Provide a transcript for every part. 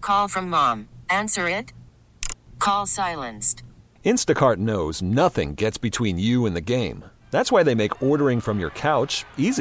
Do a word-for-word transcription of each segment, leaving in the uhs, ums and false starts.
Call from mom. Answer it. Call silenced. Instacart knows nothing gets between you and the game. That's why they make ordering from your couch easy.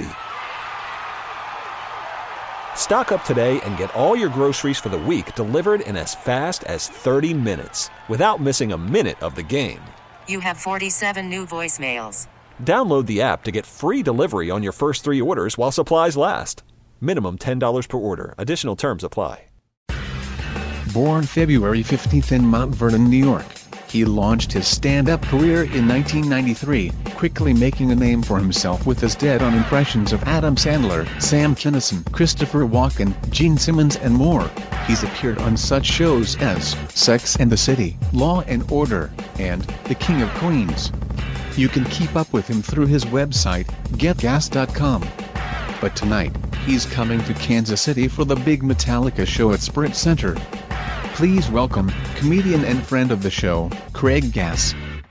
Stock up today and get all your groceries for the week delivered in as fast as thirty minutes without missing a minute of the game. You have forty-seven new voicemails. Download the app to get free delivery on your first three orders while supplies last. Minimum ten dollars per order. Additional terms apply. Born February fifteenth in Mount Vernon, New York, he launched his stand-up career in nineteen ninety-three, quickly making a name for himself with his dead-on impressions of Adam Sandler, Sam Kinison, Christopher Walken, Gene Simmons and more. He's appeared on such shows as Sex and the City, Law and Order, and The King of Queens. You can keep up with him through his website, get gas dot com. But tonight, he's coming to Kansas City for the big Metallica show at Sprint Center. Please welcome, comedian and friend of the show, Craig Gass.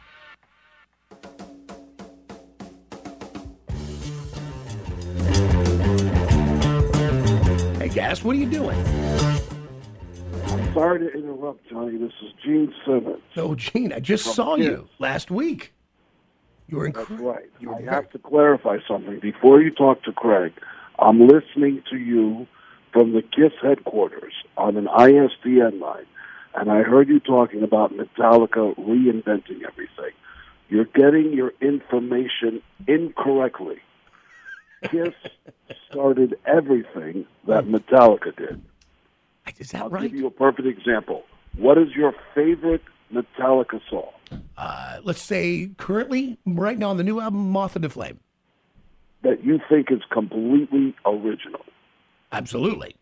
Hey, Gass, what are you doing? I'm sorry to interrupt, Johnny. This is Gene Simmons. No, Gene, I just From saw Kiss. you last week. You were That's incredible. right. You were I very- have to clarify something. Before you talk to Craig, I'm listening to you from the KISS headquarters on an I S D N line, and I heard you talking about Metallica reinventing everything. You're getting your information incorrectly. KISS started everything that Metallica did. Is that I'll right? give you a perfect example. What is your favorite Metallica song? Uh, let's say currently, right now on the new album, Moth and the Flame. That you think is completely original? Absolutely.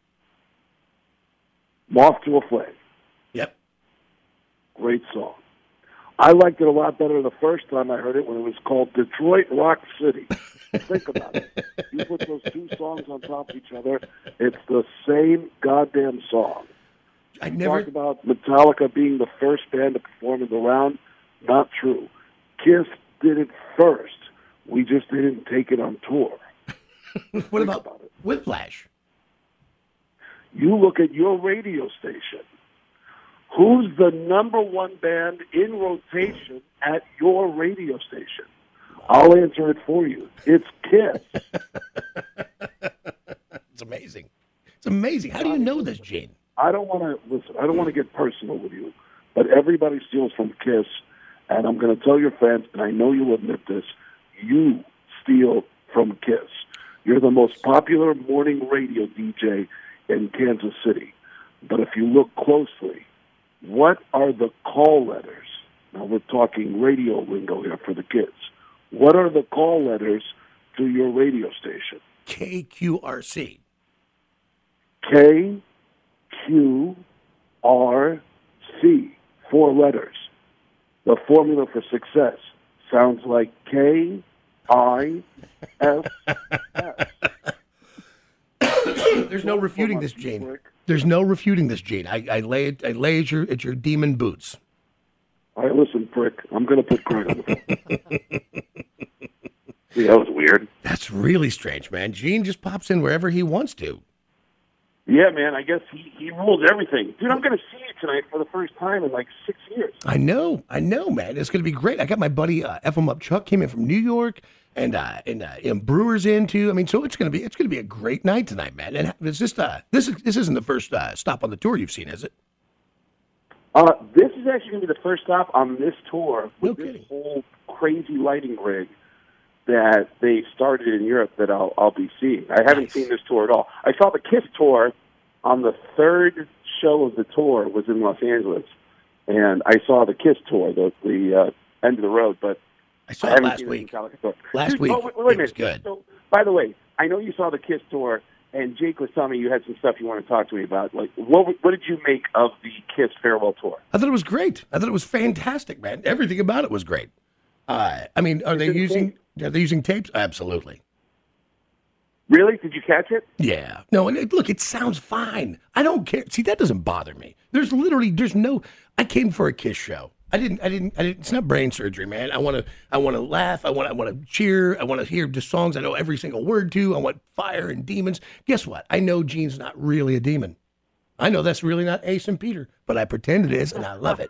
Moth to a Flame. Yep. Great song. I liked it a lot better the first time I heard it when it was called Detroit Rock City. Think about it. You put those two songs on top of each other, it's the same goddamn song. I You never. talk about Metallica being the first band to perform in the round. Not true. KISS did it first. We just didn't take it on tour. What about, about it. Whiplash? You look at your radio station. Who's the number one band in rotation at your radio station? I'll answer it for you. It's KISS. It's amazing. It's amazing. How do you know this, Gene? I don't want to listen. I don't want to get personal with you, but everybody steals from KISS, and I'm going to tell your fans, and I know you'll admit this. You steal from KISS. You're the most popular morning radio D J in Kansas City. But if you look closely, what are the call letters? Now we're talking radio lingo here for the kids. What are the call letters to your radio station? K Q R C. K Q R C. Four letters. The formula for success sounds like K I S S. There's no refuting this, Gene. There's no refuting this, Gene. I, I lay it. I lay at your at your demon boots. All right, listen, prick. I'm going to put Craig on the phone. See, that was weird. That's really strange, man. Gene just pops in wherever he wants to. Yeah, man, I guess he, he rules everything. Dude, I'm going to see you tonight for the first time in like six years. I know, I know, man. It's going to be great. I got my buddy uh, F M Up Chuck came in from New York, and uh, and, uh, and Brewer's in too. I mean, so it's going to be it's going to be a great night tonight, man. And it's just uh, this is this isn't the first uh, stop on the tour you've seen, is it? Uh, this is actually going to be the first stop on this tour with No this kidding. whole crazy lighting rig that they started in Europe that I'll I'll be seeing. I haven't Nice. seen this tour at all. I saw the KISS tour on the third show of the tour was in Los Angeles, and I saw the KISS tour, the the uh, end of the road, but I I saw it haven't last seen week. the Metallica tour. Last Dude, week, oh, wait, wait a it was minute. good. So, by the way, I know you saw the KISS tour, and Jake was telling me you had some stuff you want to talk to me about. Like, what what did you make of the KISS farewell tour? I thought it was great. I thought it was fantastic, man. Everything about it was great. Uh, I mean, are they Good using thing. are they using tapes? Absolutely. Really? Did you catch it? Yeah. No, and it, look, it sounds fine. I don't care. See, that doesn't bother me. There's literally, there's no. I came for a KISS show. I didn't. I didn't. I didn't. It's not brain surgery, man. I want to. I want to laugh. I want. I want to cheer. I want to hear the songs I know every single word to. I want fire and demons. Guess what? I know Gene's not really a demon. I know that's really not Ace and Peter, but I pretend it is, and I love it.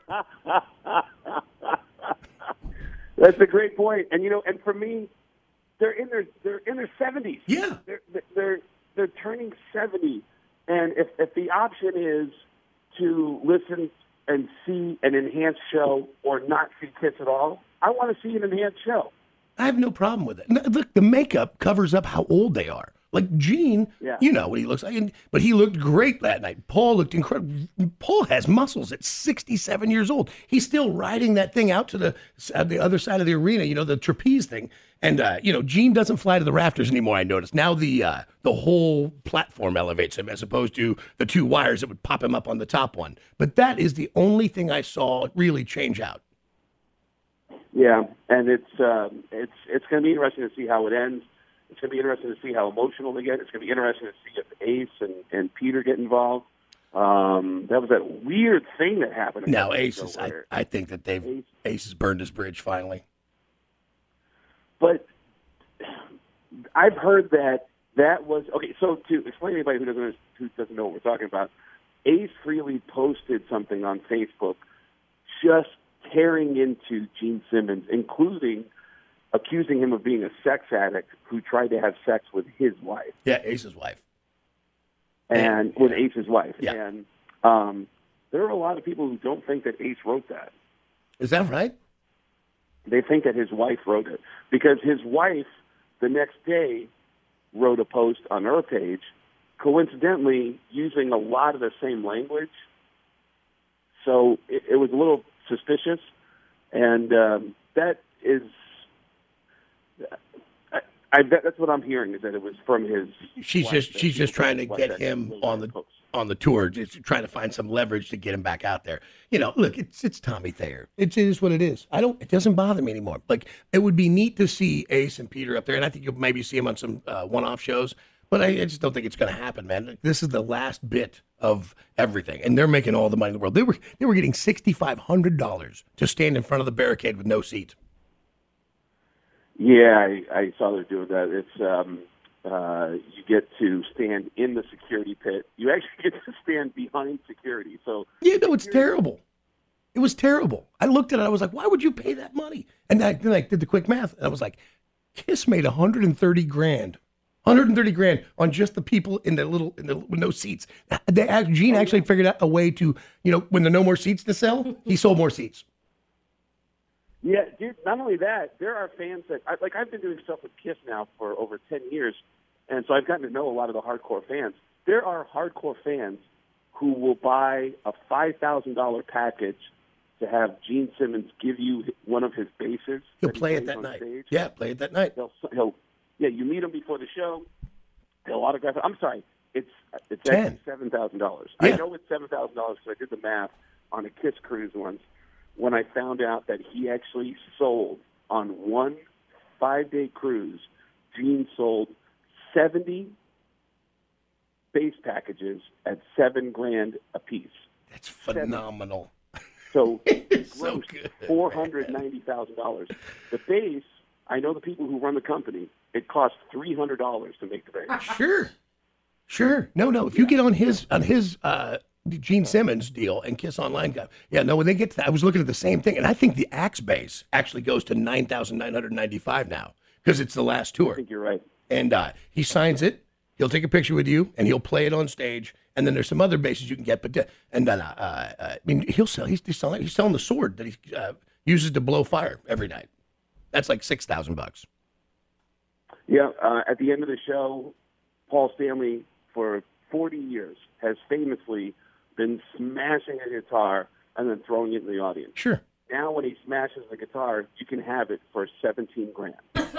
That's a great point. And, you know, and for me, they're in their they're in their seventies. Yeah. They're, they're, they're turning seventy. And if, if the option is to listen and see an enhanced show or not see Kiss at all, I want to see an enhanced show. I have no problem with it. No, look, the makeup covers up how old they are. Like Gene, Yeah. you know what he looks like, and, but he looked great that night. Paul looked incredible. Paul has muscles at sixty-seven years old. He's still riding that thing out to the uh, the other side of the arena, you know, the trapeze thing. And uh, you know, Gene doesn't fly to the rafters anymore. I noticed now the uh, the whole platform elevates him as opposed to the two wires that would pop him up on the top one. But that is the only thing I saw really change out. Yeah, and it's um, it's it's going to be interesting to see how it ends. It's going to be interesting to see how emotional they get. It's going to be interesting to see if Ace and, and Peter get involved. Um, that was that weird thing that happened. Now Ace is, I, I think that they've Ace. Ace has burned his bridge finally. But I've heard that that was okay. So to explain to anybody who doesn't who doesn't know what we're talking about, Ace Frehley posted something on Facebook, just tearing into Gene Simmons, including accusing him of being a sex addict who tried to have sex with his wife. Yeah, Ace's wife. And Yeah. with Ace's wife. Yeah. And um, there are a lot of people who don't think that Ace wrote that. Is that right? They think that his wife wrote it. Because his wife, the next day, wrote a post on her page, coincidentally using a lot of the same language. So it, it was a little suspicious. And um, that is... I, I bet that's what I'm hearing, is that it was from his... She's wife, just that she's he just trying to was get that him little on the post. on the tour, just trying to find some leverage to get him back out there. You know, look, it's it's Tommy Thayer. It's, it is what it is. I don't. It doesn't bother me anymore. Like, it would be neat to see Ace and Peter up there, and I think you'll maybe see him on some uh, one-off shows. But I, I just don't think it's going to happen, man. This is the last bit of everything, and they're making all the money in the world. They were they were getting sixty-five hundred dollars to stand in front of the barricade with no seat. Yeah, I, I saw they're doing that. It's um, uh, you get to stand in the security pit. You actually get to stand behind security. So Yeah, no, it's terrible. It was terrible. I looked at it. I was like, why would you pay that money? And I, then I did the quick math, and I was like, Kiss made one hundred thirty grand. one hundred thirty grand on just the people in the little, in the, with no seats. They, act- Gene actually figured out a way to, you know, when there are no more seats to sell, he sold more seats. yeah, dude. Not only that, there are fans that I, like. I've been doing stuff with Kiss now for over ten years, and so I've gotten to know a lot of the hardcore fans. There are hardcore fans who will buy a five thousand dollar package to have Gene Simmons give you one of his bases. He'll that he play it plays that on night. stage. Yeah, play it that night. He'll, he'll, yeah, you meet him before the show. He'll autograph it. I'm sorry, it's it's Ten. actually seven thousand dollars. Yeah. I know it's seven thousand dollars because I did the math on a Kiss cruise once. When I found out that he actually sold on one five-day cruise, Gene sold seventy base packages at seven grand a piece. That's phenomenal. So It's so grossed good. four hundred ninety thousand dollars. The base, I know the people who run the company. It costs three hundred dollars to make the base. Sure. Sure. No, no. If you get on his on his uh, Gene Simmons deal and Kiss Online guy, yeah, no. When they get to that, I was looking at the same thing, and I think the Axe base actually goes to nine thousand nine hundred ninety-five now because it's the last I tour. think you're right. And uh, he signs it. He'll take a picture with you, and he'll play it on stage. And then there's some other bases you can get, but uh, and then uh, uh, I mean, he'll sell. He's, he's selling. He's selling the sword that he uh, uses to blow fire every night. That's like six thousand bucks. Yeah, uh, at the end of the show, Paul Stanley, for forty years, has famously been smashing a guitar and then throwing it in the audience. Sure. Now, when he smashes the guitar, you can have it for seventeen grand.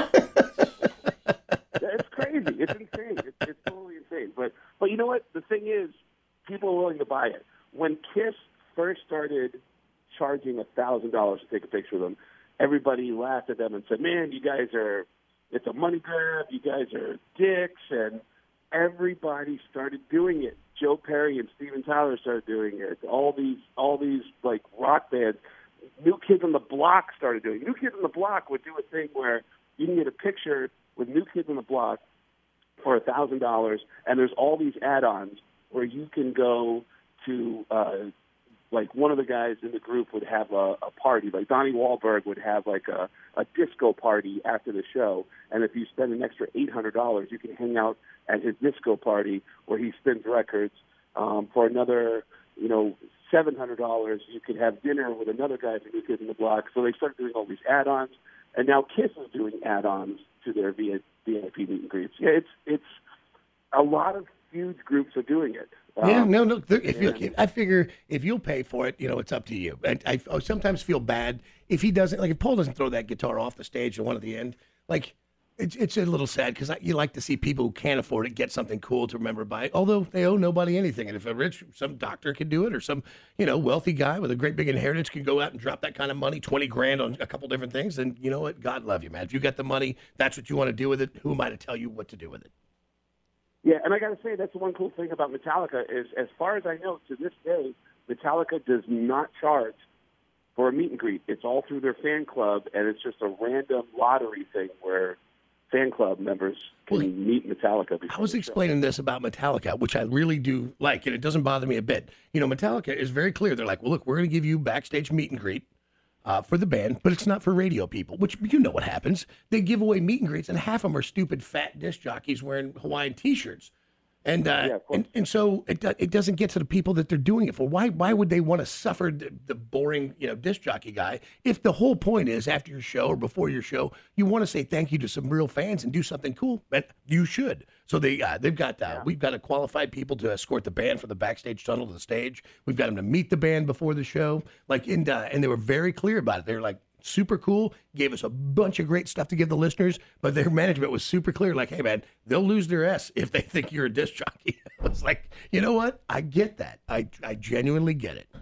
It's crazy. It's insane. It's, it's totally insane. But but you know what? The thing is, people are willing to buy it. When Kiss first started charging a thousand dollars to take a picture of them, everybody laughed at them and said, "Man, you guys are it's a money grab. You guys are dicks." And everybody started doing it. Joe Perry and Steven Tyler started doing it. All these all these like rock bands. New Kids on the Block started doing it. New Kids on the Block would do a thing where you can get a picture with New Kids on the Block for a thousand dollars, and there's all these add-ons where you can go to, uh, like, one of the guys in the group would have a, a party. Like, Donnie Wahlberg would have, like, a, a disco party after the show. And if you spend an extra eight hundred dollars, you can hang out at his disco party where he spins records. Um, for another, you know, seven hundred dollars, you could have dinner with another guy from New Kids in the Block. So they started doing all these add-ons. And now Kiss is doing add-ons to their V I P meet and greets. Yeah, it's it's a lot of huge groups are doing it. Um, yeah, no, no. If you, and, I figure if you'll pay for it, you know, it's up to you. And I, I sometimes feel bad if he doesn't, like if Paul doesn't throw that guitar off the stage at one at the end. Like, it's it's a little sad because you like to see people who can't afford it get something cool to remember by. Although they owe nobody anything, and if a rich some doctor can do it, or some you know wealthy guy with a great big inheritance can go out and drop that kind of money, twenty grand on a couple different things, then you know what? God love you, man. If you got the money, that's what you want to do with it. Who am I to tell you what to do with it? Yeah, and I got to say, that's the one cool thing about Metallica is, as far as I know, to this day, Metallica does not charge for a meet and greet. It's all through their fan club, and it's just a random lottery thing where fan club members can well, meet Metallica. I was explaining this about Metallica, which I really do like, and it doesn't bother me a bit. You know, Metallica is very clear. They're like, well, look, we're going to give you backstage meet and greet uh, for the band, but it's not for radio people, which you know what happens. They give away meet and greets, and half of them are stupid fat disc jockeys wearing Hawaiian T-shirts. And, uh, yeah, and and so it it doesn't get to the people that they're doing it for. Why why would they want to suffer the, the boring you know disc jockey guy if the whole point is after your show or before your show you want to say thank you to some real fans and do something cool? But you should. So they uh, they've got uh, yeah. we've got a qualified people to escort the band from the backstage tunnel to the stage. We've got them to meet the band before the show. Like and uh, and they were very clear about it. They were like, super cool, gave us a bunch of great stuff to give the listeners, but their management was super clear, like, hey, man, they'll lose their S if they think you're a disc jockey. I was like, you know what? I get that. I, I genuinely get it.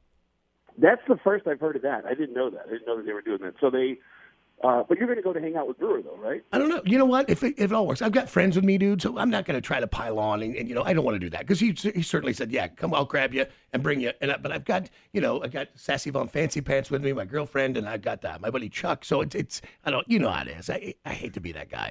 That's the first I've heard of that. I didn't know that. I didn't know that they were doing that. So they, uh, but you're going to go to hang out with Brewer, though, right? I don't know. You know what? If it, if it all works, I've got friends with me, dude, so I'm not going to try to pile on, and, and you know, I don't want to do that, because he, he certainly said, yeah, come, I'll grab you and bring you. And I, but I've got, you know, I got Sassy Von Fancy Pants with me, my girlfriend, and I've got uh, my buddy Chuck, so it's, it's, I don't, you know how it is. I, I hate to be that guy.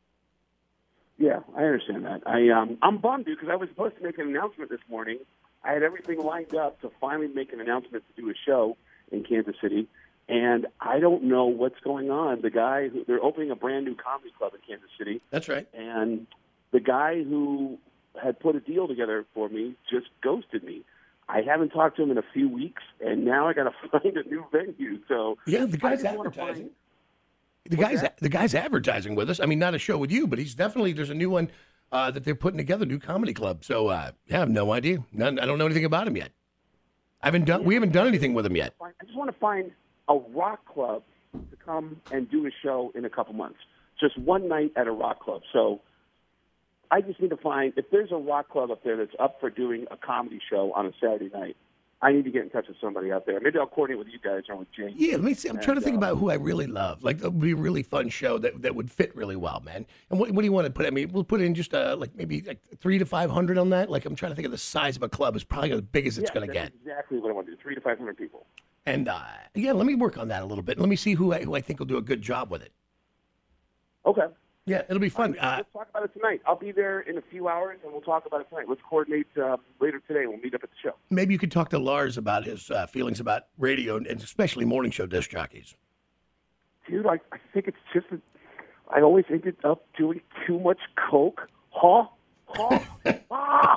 Yeah, I understand that. I, um, I'm bummed, dude, because I was supposed to make an announcement this morning. I had everything lined up to finally make an announcement to do a show in Kansas City, and I don't know what's going on. The guy, who, they're opening a brand new comedy club in Kansas City. That's right. And the guy who had put a deal together for me just ghosted me. I haven't talked to him in a few weeks, and now I got to find a new venue. So yeah, the guy's advertising. The guy's the guy's advertising with us. I mean, not a show with you, but he's definitely there's a new one uh, that they're putting together, new comedy club. So uh, yeah, I have no idea. None, I don't know anything about him yet. I haven't done. We haven't done anything with him yet. I just want to find a rock club to come and do a show in a couple months. Just one night at a rock club. So I just need to find, if there's a rock club up there that's up for doing a comedy show on a Saturday night, I need to get in touch with somebody out there. Maybe I'll coordinate with you guys or with James. Yeah, let me see. I'm and, trying to think uh, about who I really love. Like, it would be a really fun show that, that would fit really well, man. And what, what do you want to put? I mean, we'll put in just uh, like maybe like three to five hundred on that. Like, I'm trying to think of the size of a club. It's probably the biggest it's yeah, going to get. Exactly what I want to do. Three to five hundred people. And uh, yeah, let me work on that a little bit. Let me see who I who I think will do a good job with it. Okay. Yeah, it'll be fun. Right, let's uh, talk about it tonight. I'll be there in a few hours, and we'll talk about it tonight. Let's coordinate uh, later today. We'll meet up at the show. Maybe you could talk to Lars about his uh, feelings about radio, and especially morning show disc jockeys. Dude, I, I think it's just that I always ended up doing too much coke. Huh? Huh? ah!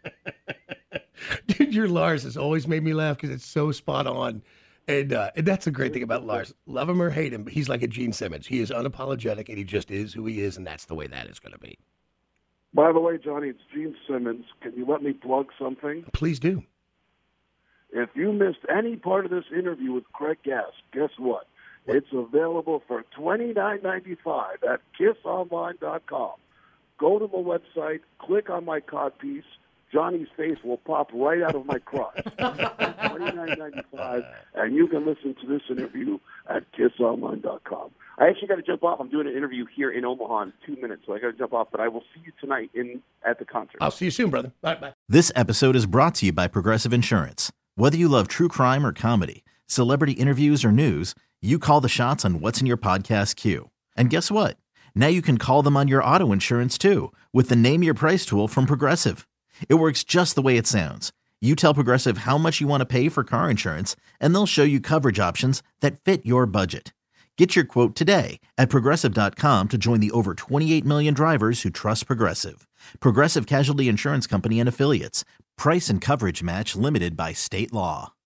Dude, your Lars has always made me laugh because it's so spot on. And, uh, and that's the great thing about Lars. Love him or hate him, he's like a Gene Simmons. He is unapologetic, and he just is who he is, and that's the way that is going to be. By the way, Johnny, it's Gene Simmons. Can you let me plug something? Please do. If you missed any part of this interview with Craig Gass, guess what? what? It's available for twenty-nine ninety-five at kiss online dot com. Go to my website, click on my codpiece. Johnny's face will pop right out of my crotch. twenty-nine ninety-five, and you can listen to this interview at kiss online dot com. I actually got to jump off. I'm doing an interview here in Omaha in two minutes, so I got to jump off. But I will see you tonight in at the concert. I'll see you soon, brother. Bye, bye. This episode is brought to you by Progressive Insurance. Whether you love true crime or comedy, celebrity interviews or news, you call the shots on what's in your podcast queue. And guess what? Now you can call them on your auto insurance too with the Name Your Price tool from Progressive. It works just the way it sounds. You tell Progressive how much you want to pay for car insurance, and they'll show you coverage options that fit your budget. Get your quote today at Progressive dot com to join the over twenty-eight million drivers who trust Progressive. Progressive Casualty Insurance Company and Affiliates. Price and coverage match limited by state law.